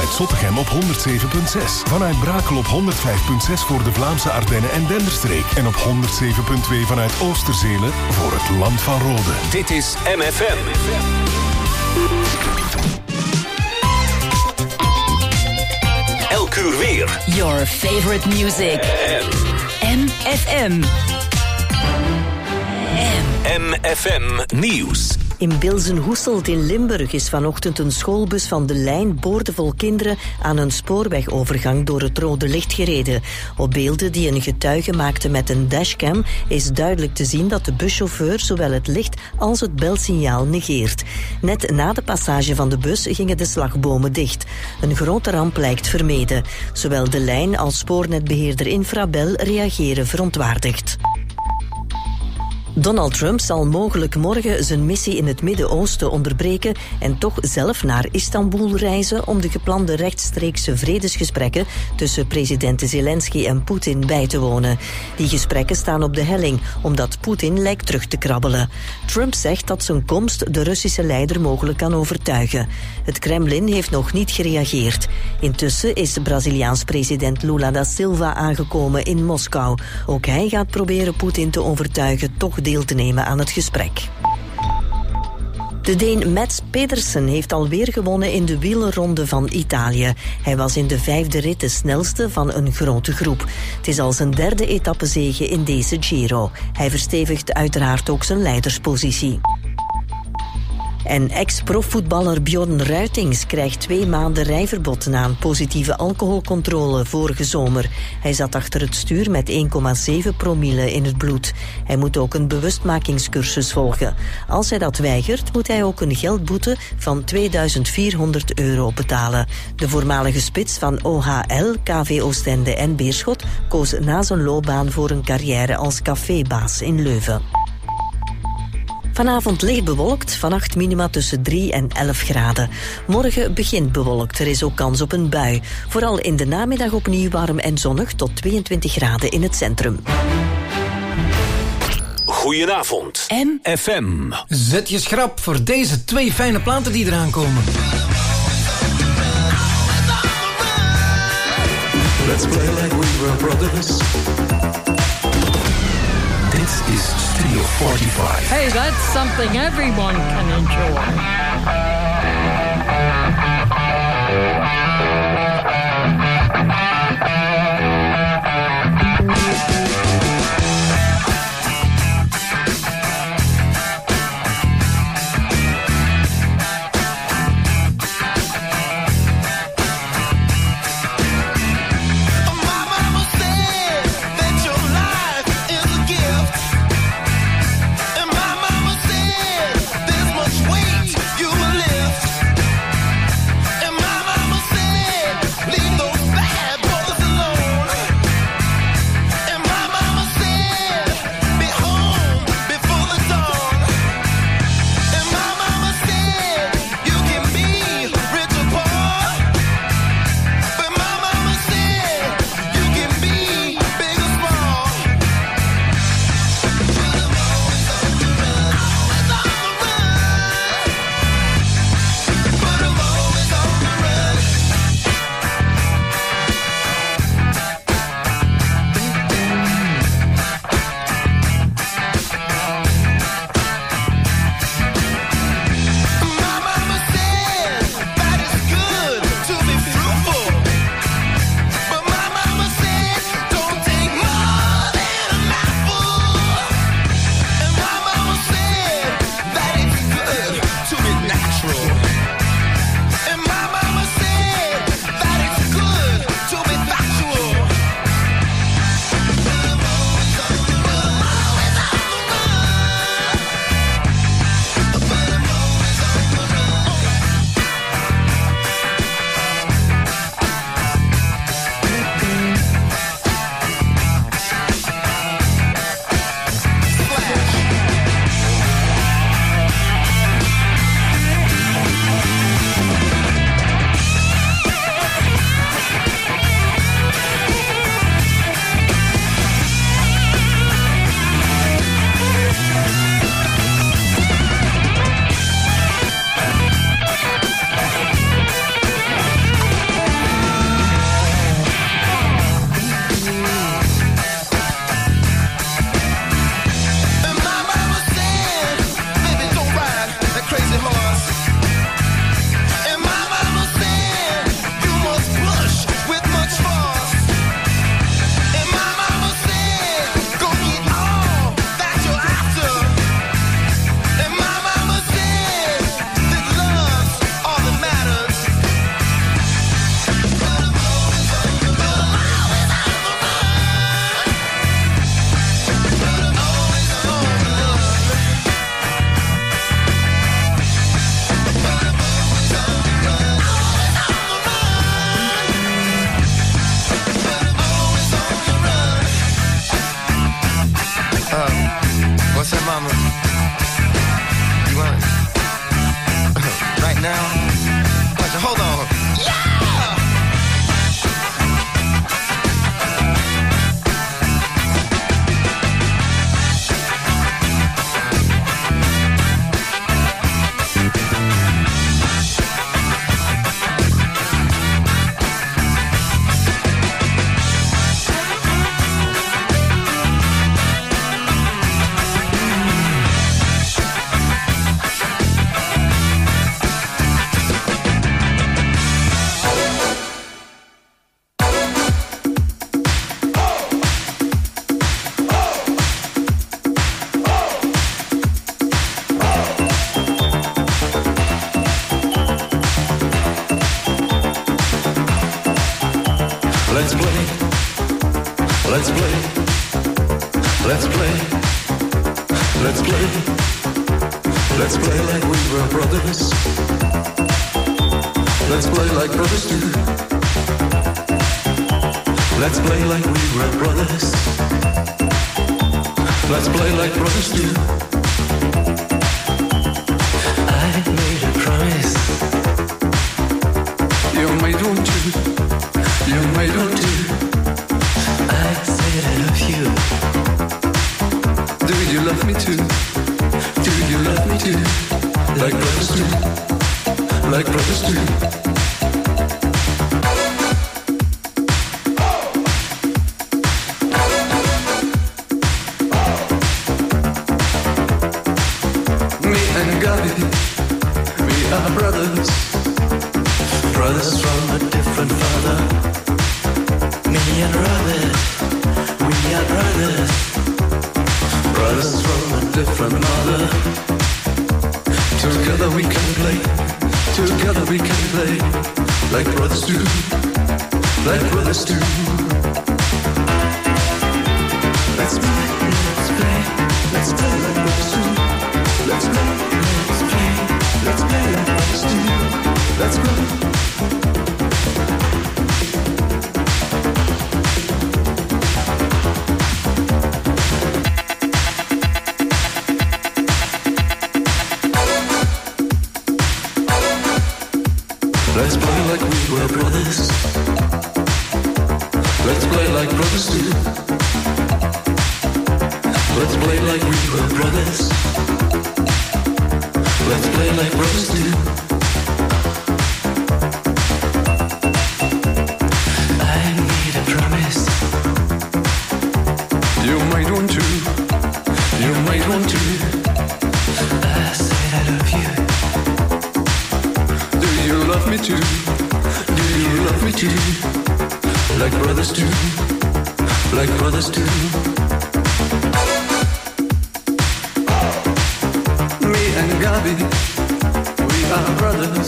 Vanuit Zottegem op 107.6. Vanuit Brakel op 105.6 voor de Vlaamse Ardennen en Denderstreek. En op 107.2 vanuit Oosterzelen voor het Land van Rode. Dit is MFM. Elk uur weer. Your favorite music. MFM. MFM Nieuws. In Bilzenhoeselt in Limburg is vanochtend een schoolbus van de lijn boordevol kinderen aan een spoorwegovergang door het rode licht gereden. Op beelden die een getuige maakte met een dashcam is duidelijk te zien dat de buschauffeur zowel het licht als het belsignaal negeert. Net na de passage van de bus gingen de slagbomen dicht. Een grote ramp lijkt vermeden. Zowel de lijn als spoornetbeheerder Infrabel reageren verontwaardigd. Donald Trump zal mogelijk morgen zijn missie in het Midden-Oosten onderbreken en toch zelf naar Istanbul reizen om de geplande rechtstreekse vredesgesprekken tussen president Zelensky en Poetin bij te wonen. Die gesprekken staan op de helling, omdat Poetin lijkt terug te krabbelen. Trump zegt dat zijn komst de Russische leider mogelijk kan overtuigen. Het Kremlin heeft nog niet gereageerd. Intussen is Braziliaans president Lula da Silva aangekomen in Moskou. Ook hij gaat proberen Poetin te overtuigen toch deel te nemen aan het gesprek. De Deen Mats Pedersen heeft alweer gewonnen in de wielerronde van Italië. Hij was in de 5e rit de snelste van een grote groep. Het is al zijn 3e etappezege in deze Giro. Hij verstevigt uiteraard ook zijn leiderspositie. En ex-profvoetballer Bjorn Ruitings krijgt 2 maanden rijverbod na een positieve alcoholcontrole vorige zomer. Hij zat achter het stuur met 1,7 promille in het bloed. Hij moet ook een bewustmakingscursus volgen. Als hij dat weigert, moet hij ook een geldboete van €2400 betalen. De voormalige spits van OHL, KV Oostende en Beerschot koos na zijn loopbaan voor een carrière als cafébaas in Leuven. Vanavond licht bewolkt, vannacht minima tussen 3 en 11 graden. Morgen begint bewolkt, er is ook kans op een bui. Vooral in de namiddag opnieuw warm en zonnig tot 22 graden in het centrum. Goedenavond. MFM. Zet je schrap voor deze 2 fijne platen die eraan komen. Let's play like we were brothers. Dit is Studio 45. Hey, that's something everyone can enjoy. You will live. Let's play. Let's play. Let's play. Let's play. Let's play like we were brothers. Let's play like brothers do. Let's play like we were brothers. Let's play like brothers do. I made a promise. You might want to. You might want to. I said I love you. Do you love me too? Do you love me too? Like brothers do. Like brothers do. Me and Gabi, we are brothers. Brothers from a different father. Me and Robert, we are brothers. Brothers from a different mother. Together we can play. Together we can play. Like brothers do. Like brothers do. Let's play. Let's play. Let's play like brothers do. Let's play. Let's play. Let's play like brothers do. Let's go. Let's play like we were brothers. Let's play like brothers do. Let's play like we were brothers. Let's play like brothers do. I made a promise. You might want to. You might want to. I said I love you. Do you love me too? Do you love me too? Like brothers do. Like brothers do. Me and Gabi, we are brothers.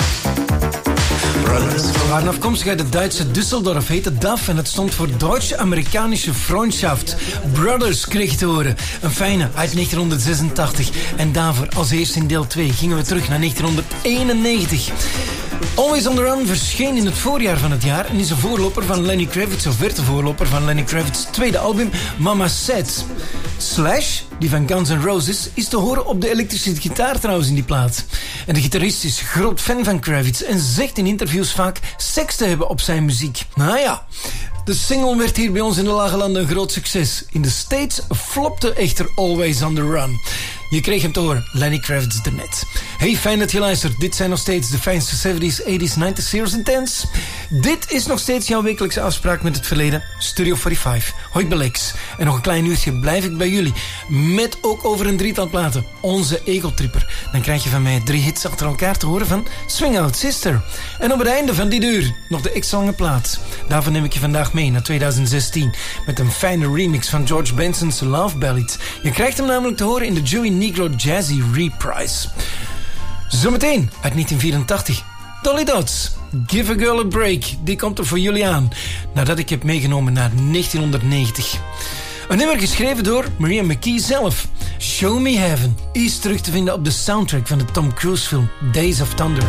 We waren afkomstig uit het Duitse Düsseldorf, heette DAF en het stond voor Deutsch-Amerikanische Freundschaft. Brothers kreeg je te horen. Een fijne uit 1986. En daarvoor als eerste in deel 2 gingen we terug naar 1991. Always on the Run verscheen in het voorjaar van het jaar en is een voorloper van Lenny Kravitz, of werd de voorloper van Lenny Kravitz's tweede album Mama Said. Slash, die van Guns N' Roses, is te horen op de elektrische gitaar trouwens in die plaat. En de gitarist is groot fan van Kravitz en zegt in interviews vaak seks te hebben op zijn muziek. Nou ja, de single werd hier bij ons in de Lage Landen een groot succes. In de States flopte echter Always on the Run. Je kreeg hem te horen, Lenny Kravitz daarnet. Hey, fijn dat je luistert. Dit zijn nog steeds de fijnste 70s, 80s, 90s, zeros en tens. Dit is nog steeds jouw wekelijkse afspraak met het verleden. Studio 45, hoi Belex. En nog een klein uurtje blijf ik bij jullie. Met ook over een drietal platen. Onze Egeltripper. Dan krijg je van mij 3 hits achter elkaar te horen van Swing Out Sister. En op het einde van dit uur nog de X-lange plaat. Daarvan neem ik je vandaag mee naar 2016. Met een fijne remix van George Benson's Love Ballad. Je krijgt hem namelijk te horen in de Joey Negro Jazzy Reprise. Zometeen uit 1984. Dolly Dots, Give a Girl a Break. Die komt er voor jullie aan. Nadat ik heb meegenomen naar 1990. Een nummer geschreven door Maria McKee zelf. Show Me Heaven is terug te vinden op de soundtrack van de Tom Cruise film Days of Thunder.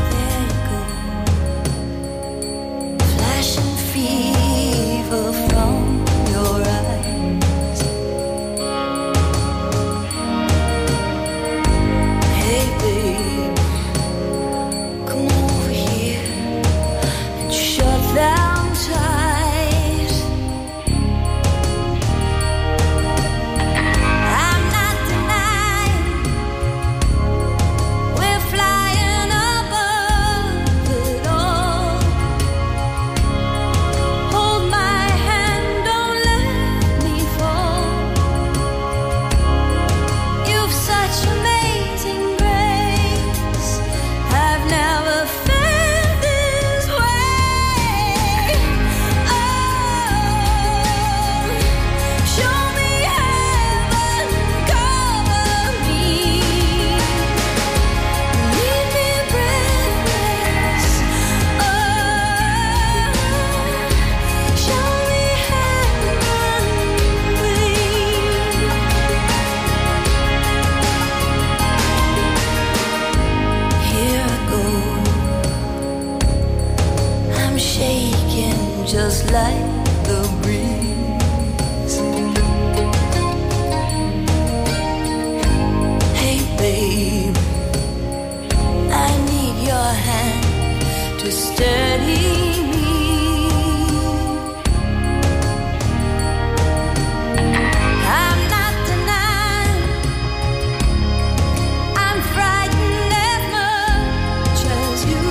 Flying above shaking just like the breeze. Hey babe, I need your hand to steady me. I'm not denying I'm frightened as much as you.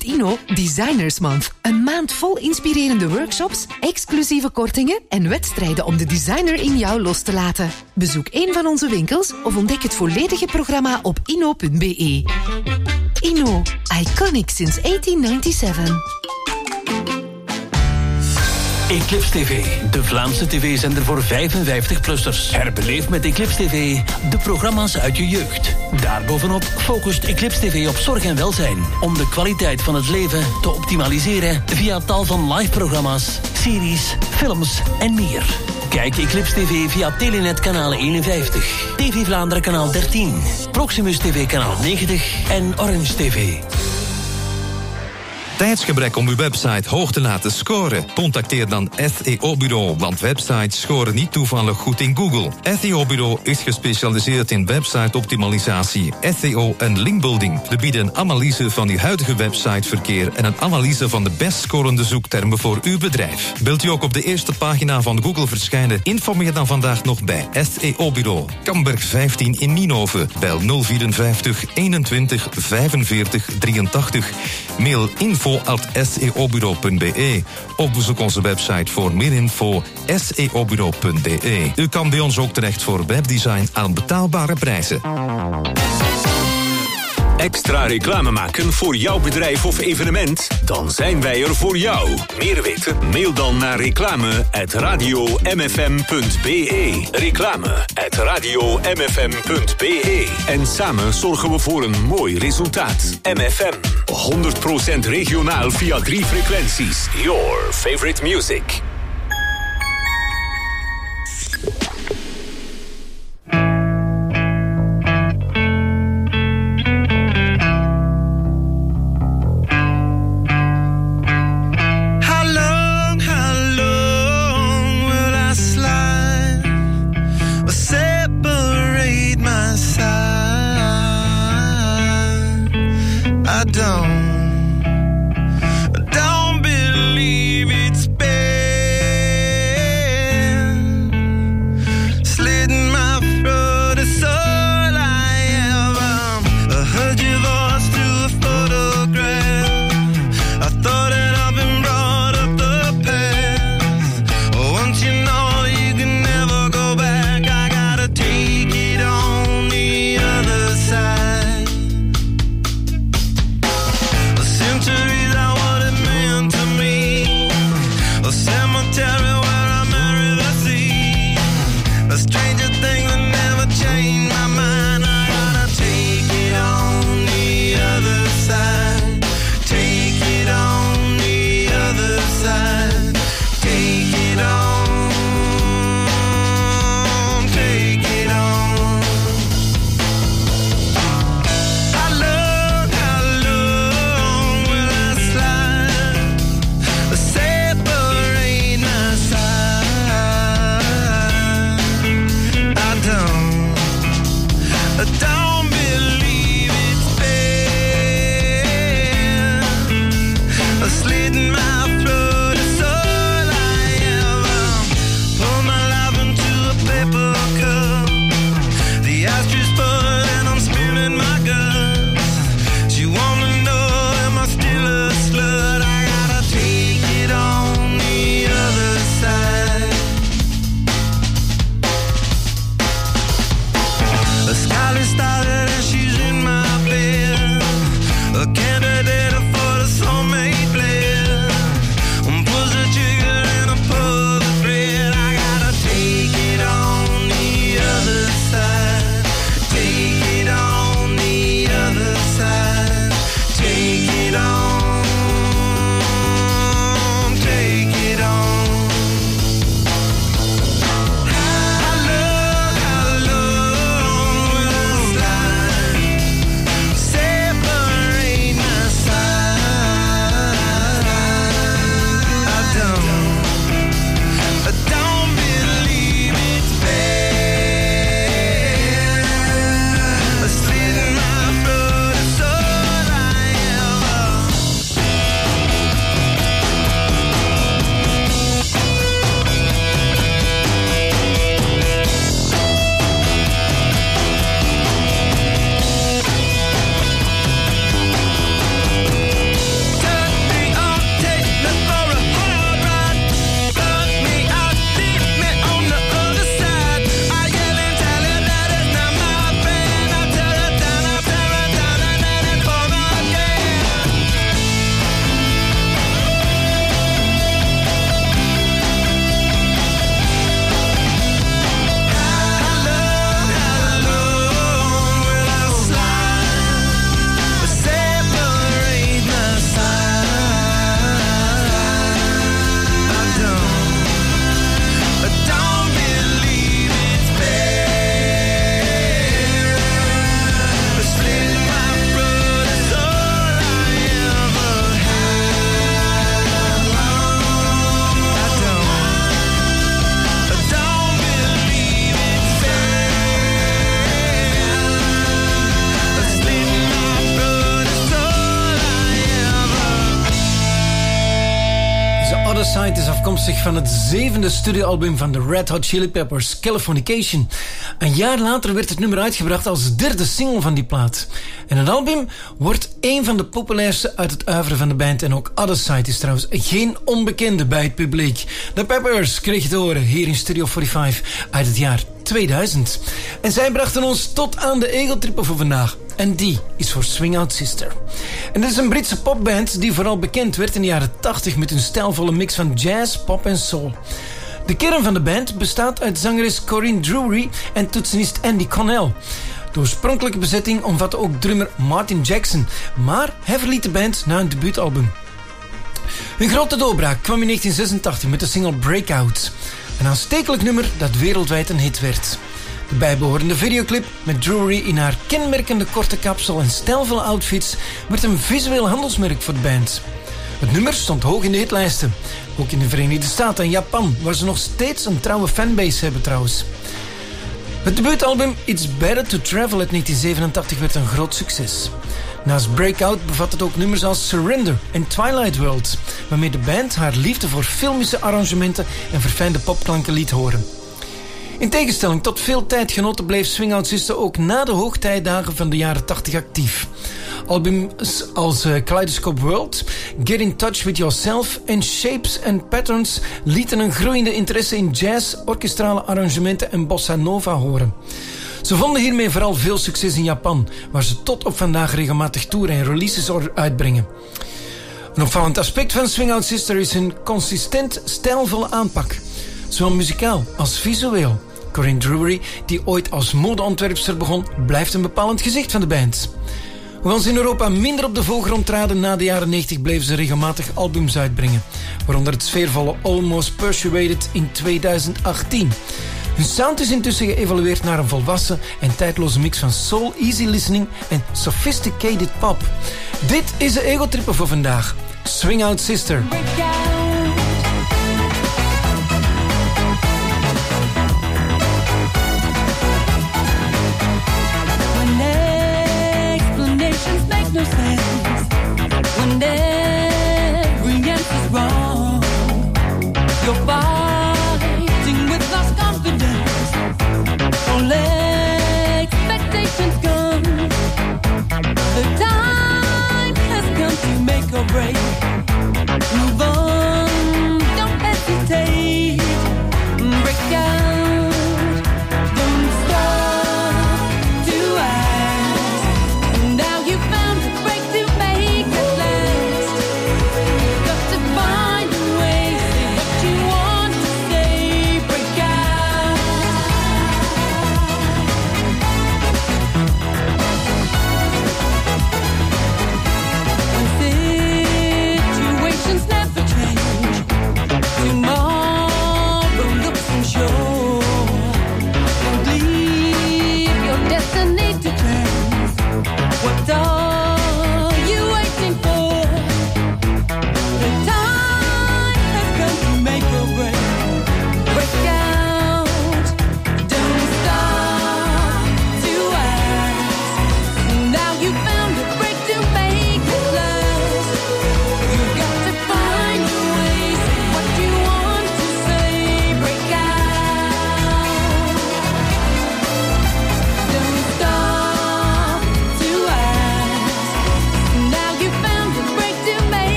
heeft Inno Designers Month. Een maand vol inspirerende workshops, exclusieve kortingen en wedstrijden om de designer in jou los te laten. Bezoek een van onze winkels of ontdek het volledige programma op inno.be. Inno, iconic since 1897. Eclipse TV, de Vlaamse tv-zender voor 55-plussers. Herbeleef met Eclipse TV de programma's uit je jeugd. Daarbovenop focust Eclipse TV op zorg en welzijn. Om de kwaliteit van het leven te optimaliseren via tal van live-programma's, series, films en meer. Kijk Eclipse TV via Telenet kanaal 51, TV Vlaanderen kanaal 13, Proximus TV kanaal 90 en Orange TV. Tijdsgebrek om uw website hoog te laten scoren? Contacteer dan SEO-bureau, want websites scoren niet toevallig goed in Google. SEO-bureau is gespecialiseerd in website-optimalisatie, SEO en linkbuilding. We bieden een analyse van uw huidige websiteverkeer en een analyse van de best scorende zoektermen voor uw bedrijf. Wilt u ook op de eerste pagina van Google verschijnen? Informeer dan vandaag nog bij SEO-bureau. Kamberg 15 in Nienhoven. Bel 054 21 45 83. Mail info@seobureau.be. Of bezoek onze website voor meer info seobureau.be. U kan bij ons ook terecht voor webdesign aan betaalbare prijzen. Extra reclame maken voor jouw bedrijf of evenement? Dan zijn wij er voor jou. Meer weten? Mail dan naar reclame@radiomfm.be. Reclame@radiomfm.be. En samen zorgen we voor een mooi resultaat. MFM. 100% regionaal via 3 frequenties. Your favorite music. Don't believe it's bad. Side is afkomstig van het 7e studioalbum van de Red Hot Chili Peppers, Californication. Een jaar later werd het nummer uitgebracht als 3e single van die plaat. En het album wordt een van de populairste uit het oeuvre van de band. En ook Other Side is trouwens geen onbekende bij het publiek. De Peppers kreeg het horen hier in Studio 45 uit het jaar 2000. En zij brachten ons tot aan de egeltrippen voor vandaag. En die is voor Swing Out Sister. En dit is een Britse popband die vooral bekend werd in de jaren 80 met hun stijlvolle mix van jazz, pop en soul. De kern van de band bestaat uit zangeres Corinne Drury en toetsenist Andy Connell. De oorspronkelijke bezetting omvatte ook drummer Martin Jackson, maar hij verliet de band na een debuutalbum. Hun grote doorbraak kwam in 1986 met de single Breakout. Een aanstekelijk nummer dat wereldwijd een hit werd. De bijbehorende videoclip met Drury in haar kenmerkende korte kapsel en stijlvolle outfits werd een visueel handelsmerk voor de band. Het nummer stond hoog in de hitlijsten. Ook in de Verenigde Staten en Japan, waar ze nog steeds een trouwe fanbase hebben trouwens. Het debuutalbum It's Better to Travel uit 1987 werd een groot succes. Naast Breakout bevat het ook nummers als Surrender en Twilight World, waarmee de band haar liefde voor filmische arrangementen en verfijnde popklanken liet horen. In tegenstelling tot veel tijdgenoten bleef Swing Out Sister ook na de hoogtijdagen van de jaren 80 actief. Albums als Kaleidoscope World, Get in Touch with Yourself en Shapes and Patterns lieten een groeiende interesse in jazz, orkestrale arrangementen en bossa nova horen. Ze vonden hiermee vooral veel succes in Japan, waar ze tot op vandaag regelmatig toeren en releases uitbrengen. Een opvallend aspect van Swing Out Sister is hun consistent stijlvolle aanpak, zowel muzikaal als visueel. Corinne Drury, die ooit als modeontwerpster begon, blijft een bepalend gezicht van de band. Hoewel ze in Europa minder op de voorgrond traden na de jaren 90, bleven ze regelmatig albums uitbrengen, waaronder het sfeervolle Almost Persuaded in 2018. Hun sound is intussen geëvolueerd naar een volwassen en tijdloze mix van soul, easy listening en sophisticated pop. Dit is de egotrippen voor vandaag. Swing Out Sister. No sense when every answer's wrong. You're fighting with lost confidence. All expectations gone. The time has come to make or break. Move on.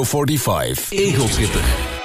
Radio 45. Egelschipper.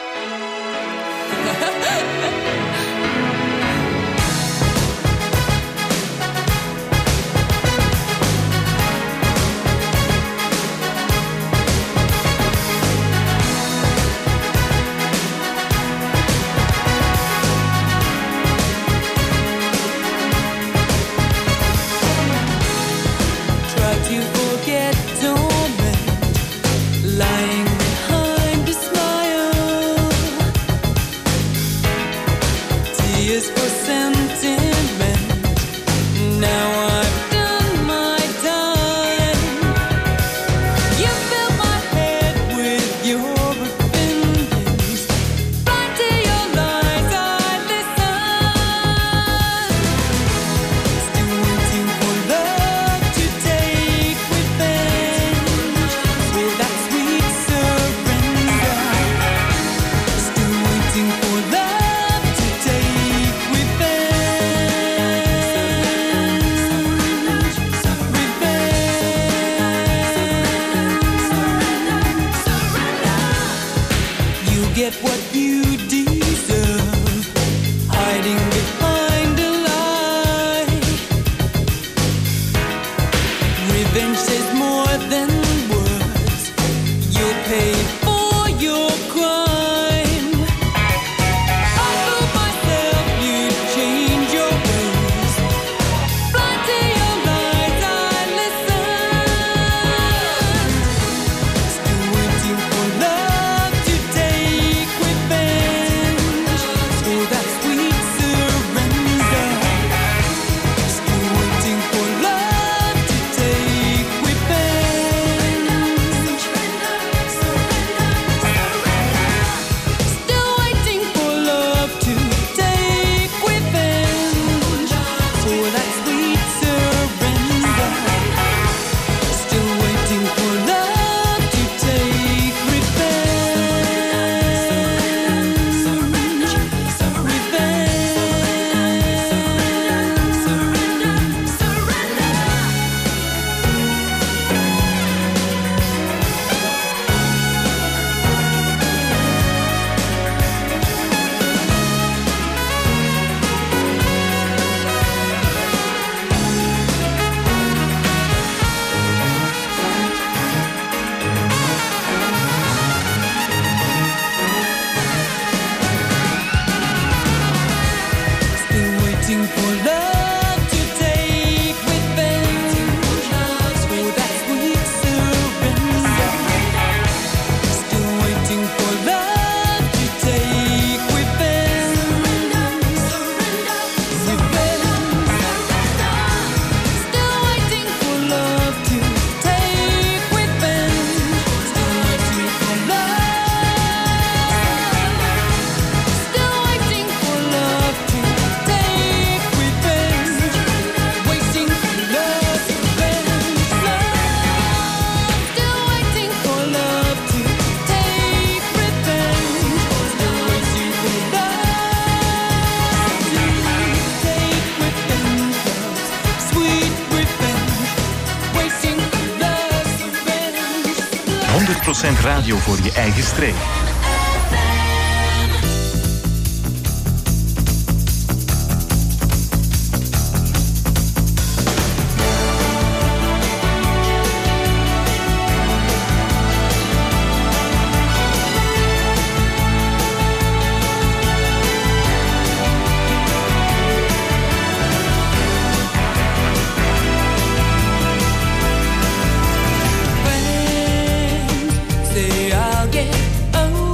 Radio voor je eigen streek. Say I'll get over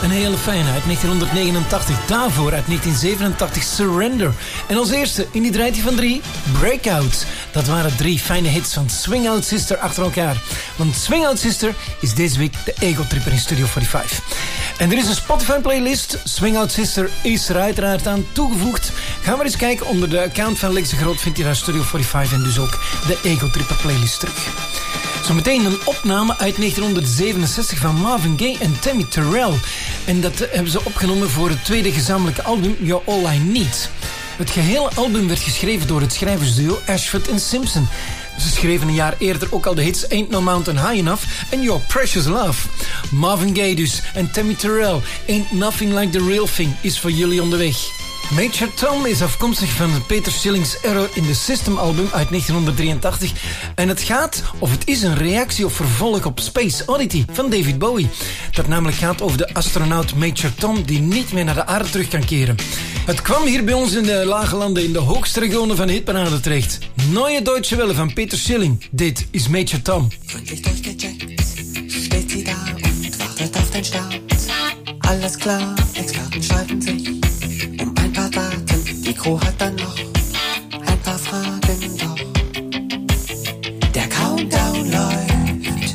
Een hele fijne uit 1989. Daarvoor uit 1987 Surrender. En als eerste in die draait hij van 3 Breakout. Dat waren 3 fijne hits van Swing Out Sister achter elkaar. Want Swing Out Sister is deze week de Ego Tripper in Studio 45. En er is een Spotify playlist. Swing Out Sister is er uiteraard aan toegevoegd. Gaan we eens kijken. Onder de account van Lex de Groot vindt je daar Studio 45 en dus ook de Ego Tripper playlist terug. Zometeen een opname uit 1967 van Marvin Gaye en Tammy Terrell. En dat hebben ze opgenomen voor het tweede gezamenlijke album You're All I Need. Het gehele album werd geschreven door het schrijversduo Ashford en Simpson. Ze schreven een jaar eerder ook al de hits Ain't No Mountain High Enough en Your Precious Love. Marvin Gaye dus en Tammy Terrell. Ain't Nothing Like The Real Thing is voor jullie onderweg. Major Tom is afkomstig van Peter Schilling's Error in the System album uit 1983. En het gaat, of het is een reactie of vervolg op Space Oddity van David Bowie. Dat namelijk gaat over de astronaut Major Tom die niet meer naar de aarde terug kan keren. Het kwam hier bij ons in de lage landen in de hoogste regionen van de hitparade terecht. Neue Deutsche Welle van Peter Schilling. Dit is Major Tom. Gründlich durchgecheckt, steht sie da und wartet auf den Start. Alles klar, Experten streiten sich ein paar Daten, die Crew hat dann noch ein paar Fragen, doch der Countdown läuft.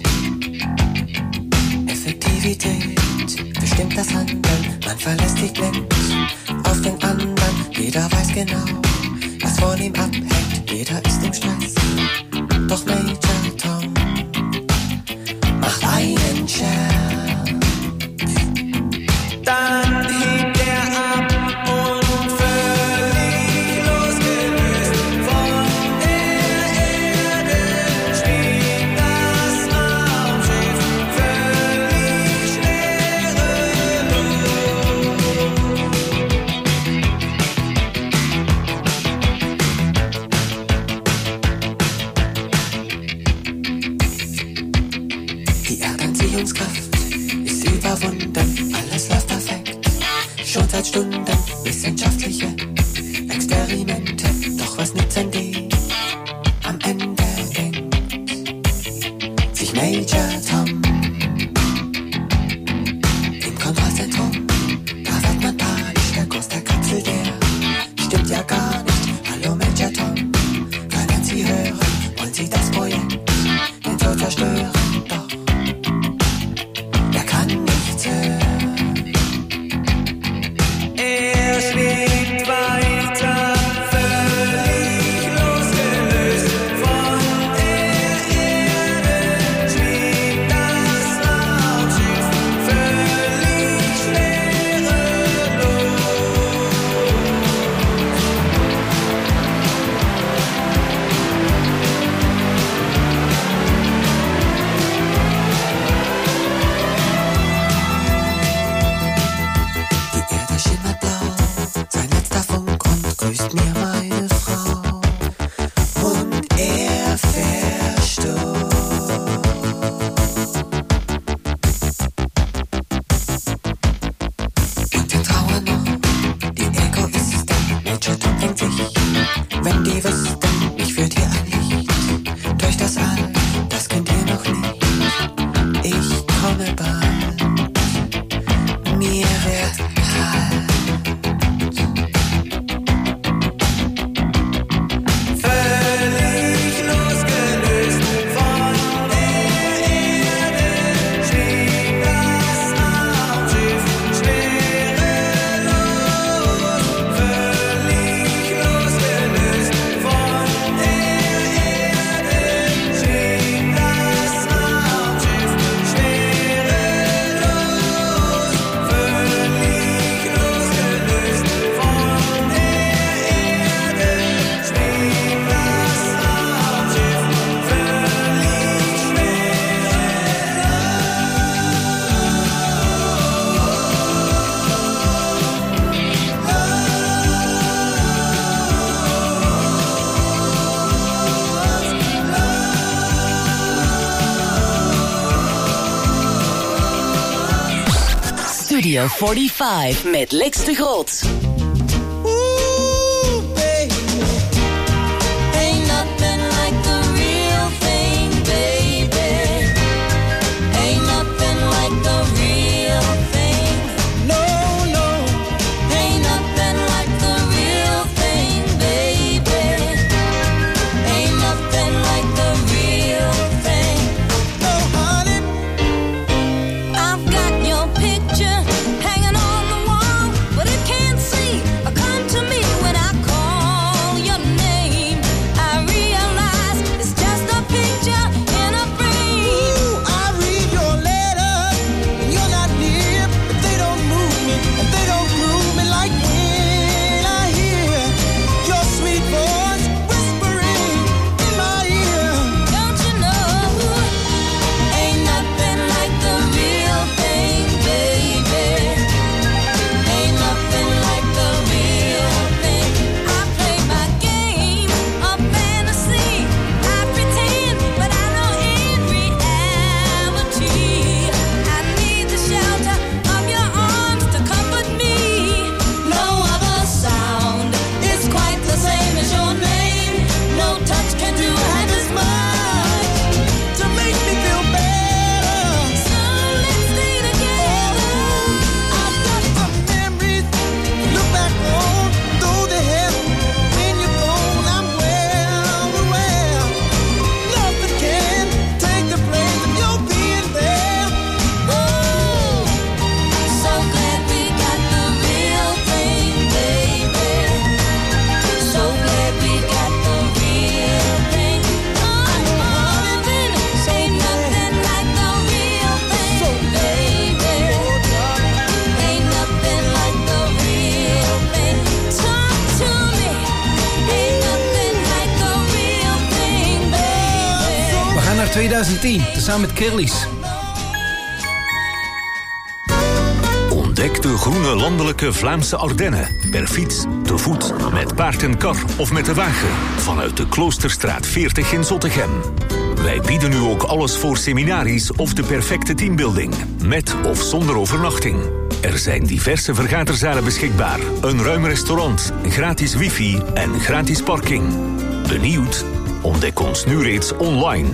Effektivität bestimmt das Handeln, man verlässt sich blind auf den anderen. Jeder weiß genau, was von ihm abhängt, jeder ist im Stress. Doch Major Tom macht einen Scherz. Dann hebt er ab. Ist überwunden, alles läuft perfekt. Schon seit Stunden wissenschaftliche Experimente. Doch was nützen die? Am Ende denkt sich Major Tom im Kontrollzentrum. Da wird man panisch, der Kurs der Kapsel, der stimmt ja gar nicht. Hallo Major Tom, können Sie hören? Wollen Sie das Projekt den Tod zerstören? Er schwebt weiter, völlig losgelöst von der Erde, schwebt das Raumschiff völlig schwerelos. Grüßt mir meine Frau und er verstorb. Und wir trauern noch, die Egoisten. Major Tom denkt sich, wenn die wüssten, ich würd hier ein Licht durch das All, das könnt ihr noch nicht. Ich komme bald, mir wird kalt. Studio 45 met Lex de Groot. 2010, tezamen met Curly's. Ontdek de groene landelijke Vlaamse Ardennen. Per fiets, te voet, met paard en kar of met de wagen. Vanuit de Kloosterstraat 40 in Zottegem. Wij bieden nu ook alles voor seminaries of de perfecte teambuilding. Met of zonder overnachting. Er zijn diverse vergaderzalen beschikbaar. Een ruim restaurant, gratis wifi en gratis parking. Benieuwd? Ontdek ons nu reeds online.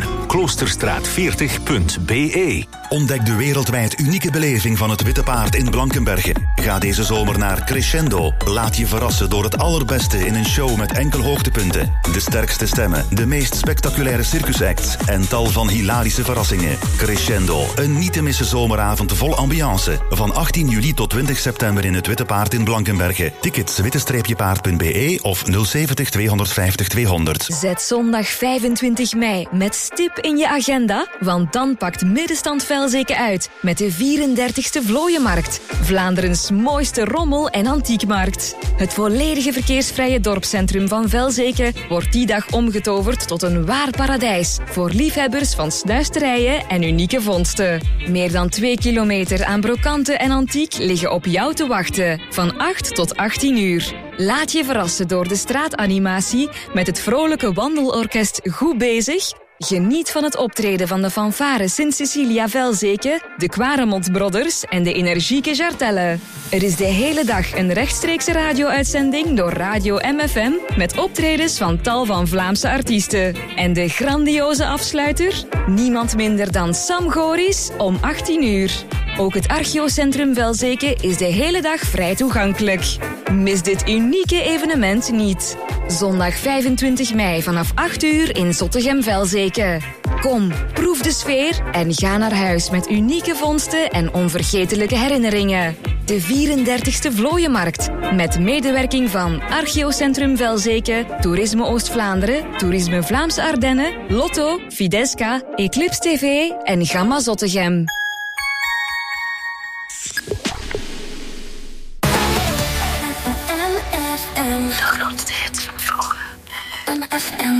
Kloosterstraat40.be. Ontdek de wereldwijd unieke beleving van het Witte Paard in Blankenberge. Ga deze zomer naar Crescendo. Laat je verrassen door het allerbeste in een show met enkel hoogtepunten. De sterkste stemmen, de meest spectaculaire circusacts en tal van hilarische verrassingen. Crescendo, een niet te missen zomeravond vol ambiance. Van 18 juli tot 20 september in het Witte Paard in Blankenberge. Tickets witte-paard.be of 070 250 200. Zet zondag 25 mei met stip in je agenda, want dan pakt Middenstand Velzeke uit met de 34e Vlooienmarkt. Vlaanderens mooiste rommel- en antiekmarkt. Het volledige verkeersvrije dorpscentrum van Velzeke wordt die dag omgetoverd tot een waar paradijs voor liefhebbers van snuisterijen en unieke vondsten. Meer dan 2 kilometer aan brokanten en antiek liggen op jou te wachten, van 8 tot 18 uur. Laat je verrassen door de straatanimatie met het vrolijke wandelorkest Goed Bezig. Geniet van het optreden van de fanfare Sint-Cecilia Velzeke, de Quaremont Brothers en de energieke Jartelle. Er is de hele dag een rechtstreekse radio-uitzending door Radio MFM met optredens van tal van Vlaamse artiesten. En de grandioze afsluiter? Niemand minder dan Sam Goris om 18 uur. Ook het Archeocentrum Velzeke is de hele dag vrij toegankelijk. Mis dit unieke evenement niet. Zondag 25 mei vanaf 8 uur in Zottegem-Velzeke. Kom, proef de sfeer en ga naar huis met unieke vondsten en onvergetelijke herinneringen. De 34e Vlooienmarkt, met medewerking van Archeocentrum Velzeke, Toerisme Oost-Vlaanderen, Toerisme Vlaamse Ardennen, Lotto, Fidesca, Eclipse TV en Gamma Zottegem. De grootste hits van vroeger. MFM.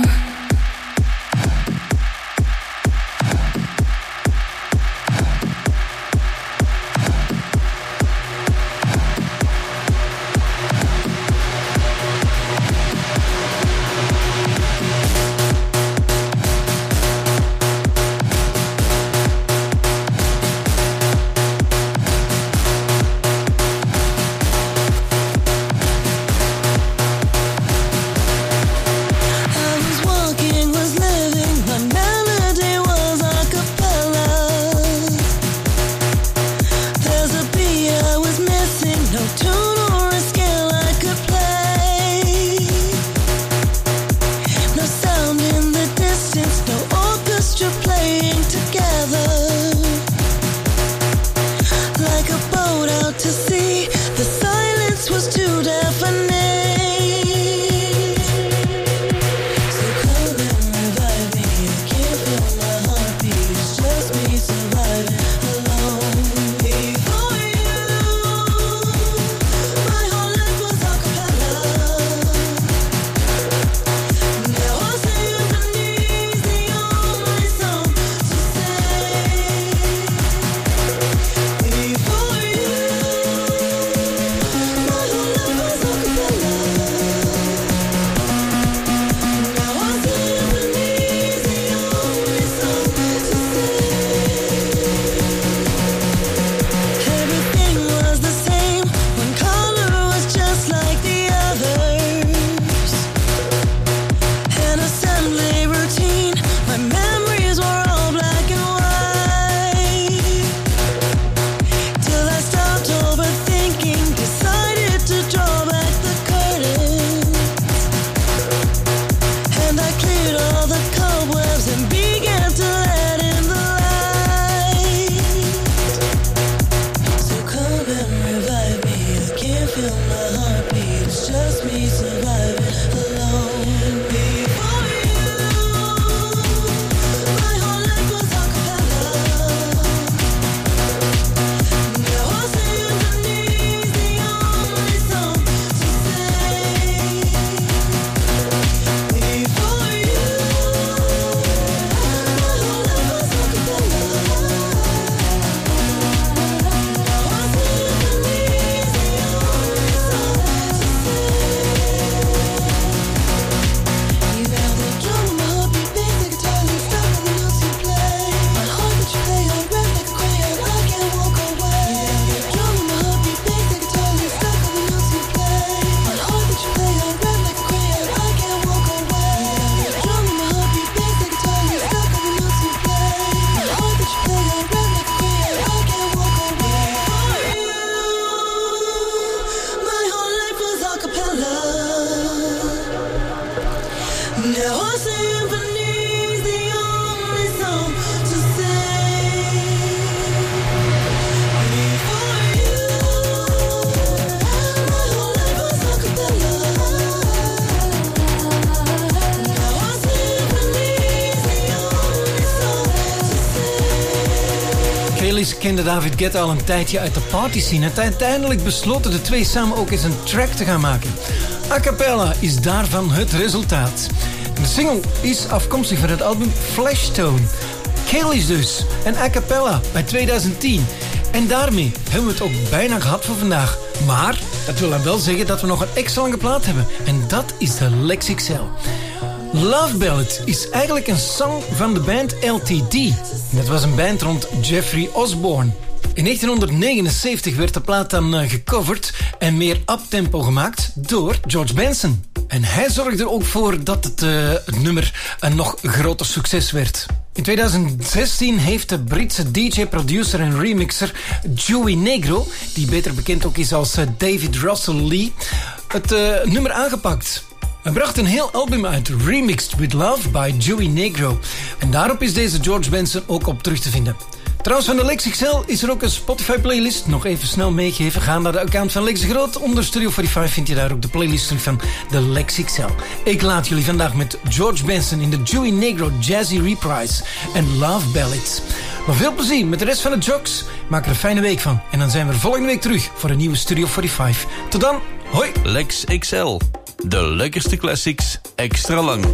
Alice kende David Guetta al een tijdje uit de party scene. En uiteindelijk besloten de twee samen ook eens een track te gaan maken. A Cappella is daarvan het resultaat. De single is afkomstig van het album Flashtone. Killys dus, en A Cappella uit 2010. En daarmee hebben we het ook bijna gehad voor vandaag. Maar dat wil dan wel zeggen dat we nog een extra lange plaat hebben. En dat is de Lex XL. Love Ballad is eigenlijk een song van de band LTD. Dat was een band rond Jeffrey Osborne. In 1979 werd de plaat dan gecoverd en meer uptempo gemaakt door George Benson. En hij zorgde er ook voor dat het nummer een nog groter succes werd. In 2016 heeft de Britse DJ, producer en remixer Joey Negro, die beter bekend ook is als David Russell Lee, het nummer aangepakt. Hij bracht een heel album uit, Remixed with Love by Joey Negro. En daarop is deze George Benson ook op terug te vinden. Trouwens, van de Lex XL is er ook een Spotify-playlist. Nog even snel meegeven. Ga naar de account van Lex de Groot. Onder Studio 45 vind je daar ook de playlist terug van de Lex XL. Ik laat jullie vandaag met George Benson in de Joey Negro Jazzy Reprise en Love Ballads. Maar veel plezier met de rest van de jocks. Maak er een fijne week van. En dan zijn we volgende week terug voor een nieuwe Studio 45. Tot dan, hoi! Lex XL. De lekkerste classics, extra lang.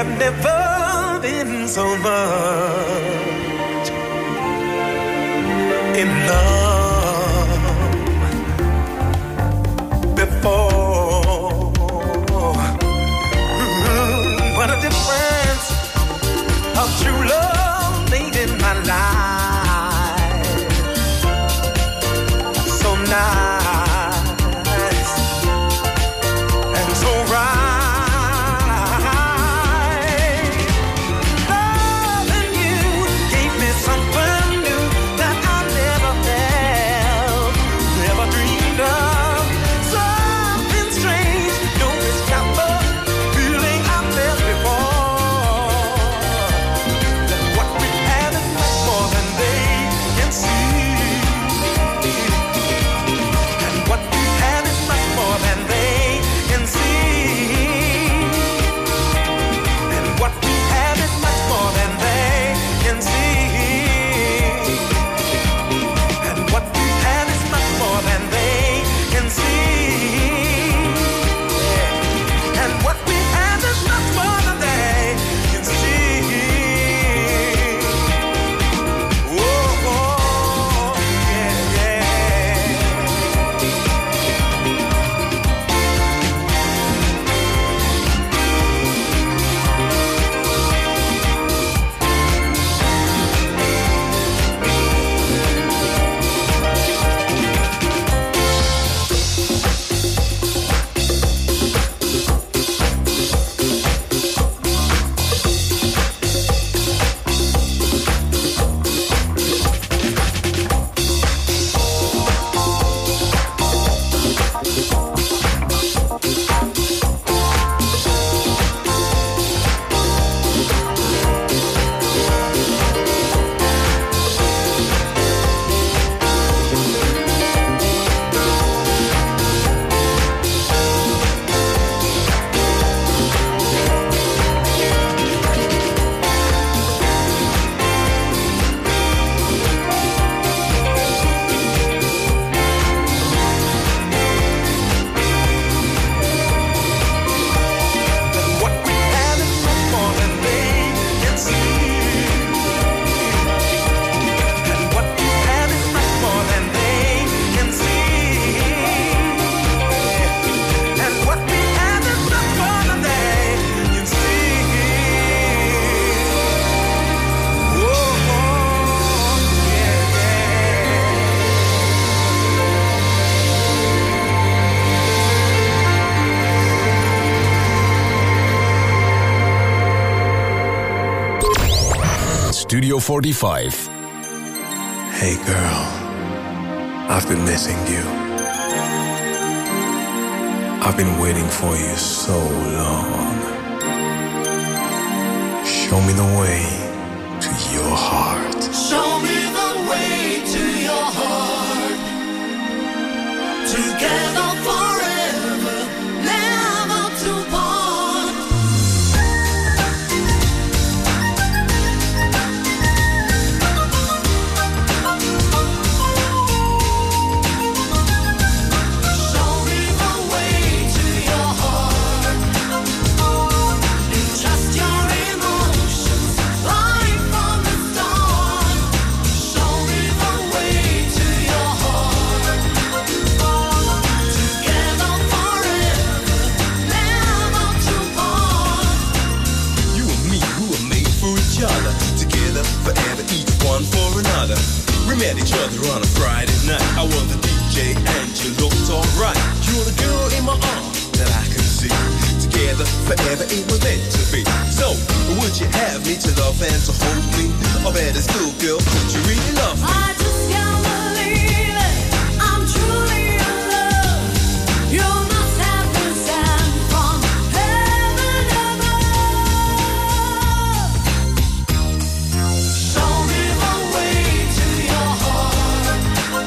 have never been so much in love before. What a difference of true love made in my life. So nice and so right. Loving you gave me something new that I never felt, never dreamed of. Something strange, no miscalculation, feeling I felt before. That what we have is much more than they can see. And what we have is much more than they can see. And what we have is much more than they can see. And what we have is much more than they can see. And what we have is much more than they can see. Oh, yeah, yeah. What we have is much more than they can see. And what we have is much more than they can see. And what we have is much more than they can see. Oh, yeah, Studio 45. Hey girl, I've been missing you. I've been waiting for you so long. Show me the way to your heart. Show me the way to your heart. Together forever, never to part. Show me the way to your heart. Trust your emotions right from the start. Show me the way to your heart. Together forever, never to part. You and me, who are made for each other. Together forever, each one for another. We met each other on a Friday night. I was the DJ and you looked alright. You're the girl in my arms that I can see. Together forever, it was meant to be. So, would you have me to love and to hold me? Or better still, girl, would you really love me? I just can't believe it. I'm truly in love. You must have been sent from heaven above. Show me the way to your heart.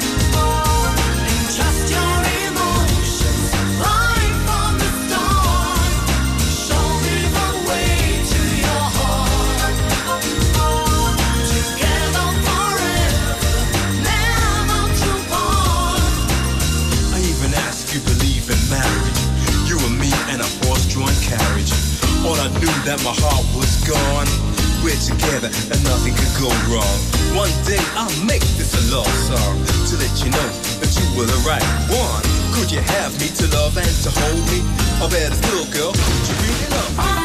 Trust your emotions right from the start. Show me the way to your heart. Together forever, But I knew that my heart was gone. We're together and nothing could go wrong. One day I'll make this a love song to let you know that you were the right one. Could you have me to love and to hold me? Or better still, girl, could you really love me?